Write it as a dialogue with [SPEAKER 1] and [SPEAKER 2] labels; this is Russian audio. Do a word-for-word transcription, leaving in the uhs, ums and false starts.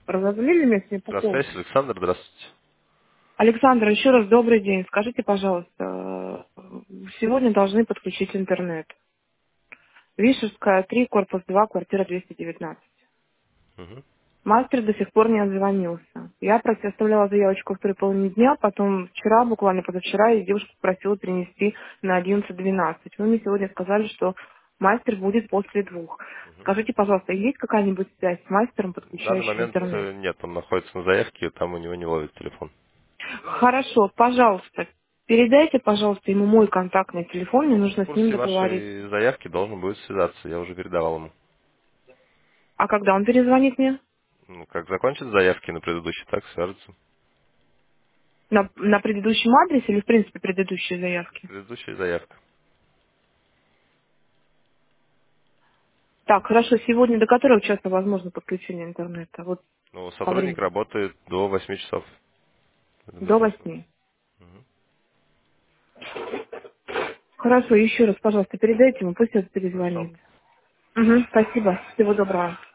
[SPEAKER 1] Разоблили меня с Непуком.
[SPEAKER 2] Здравствуйте, Александр, здравствуйте.
[SPEAKER 1] Александр, еще раз добрый день. Скажите, пожалуйста, э, сегодня должны подключить интернет. Вишерская, три, корпус два, квартира двести девятнадцать.
[SPEAKER 2] Мгм.
[SPEAKER 1] Мастер до сих пор не отзвонился. Я просто оставляла заявочку в второй половине дня, потом вчера, буквально позавчера, и девушка попросила перенести на одиннадцать двенадцать. Вы мне сегодня сказали, что мастер будет после двух. Скажите, пожалуйста, есть какая-нибудь связь с мастером,
[SPEAKER 2] В данный
[SPEAKER 1] подключающим
[SPEAKER 2] момент
[SPEAKER 1] интернет?
[SPEAKER 2] э, нет, он находится на заявке, там у него не ловит телефон.
[SPEAKER 1] Хорошо, пожалуйста, передайте, пожалуйста, ему мой контактный телефон, мне
[SPEAKER 2] Он в
[SPEAKER 1] нужно с ним
[SPEAKER 2] курсе
[SPEAKER 1] договориться.
[SPEAKER 2] вашей заявки, должен будет связаться, я уже передавал ему.
[SPEAKER 1] А когда он перезвонит мне?
[SPEAKER 2] Ну, как закончит заявки на предыдущий, так свяжется.
[SPEAKER 1] На, на предыдущем адресе или, в принципе, предыдущие заявки?
[SPEAKER 2] Предыдущая заявка.
[SPEAKER 1] Так, хорошо, сегодня до которого часа возможно подключение интернета? Вот
[SPEAKER 2] Ну,
[SPEAKER 1] по
[SPEAKER 2] сотрудник
[SPEAKER 1] времени.
[SPEAKER 2] работает до восьми часов.
[SPEAKER 1] До
[SPEAKER 2] Допустим.
[SPEAKER 1] восьми.
[SPEAKER 2] Мгм.
[SPEAKER 1] Хорошо, еще раз, пожалуйста, передайте ему, пусть он
[SPEAKER 2] Хорошо.
[SPEAKER 1] перезвонит. Угу, спасибо, всего доброго.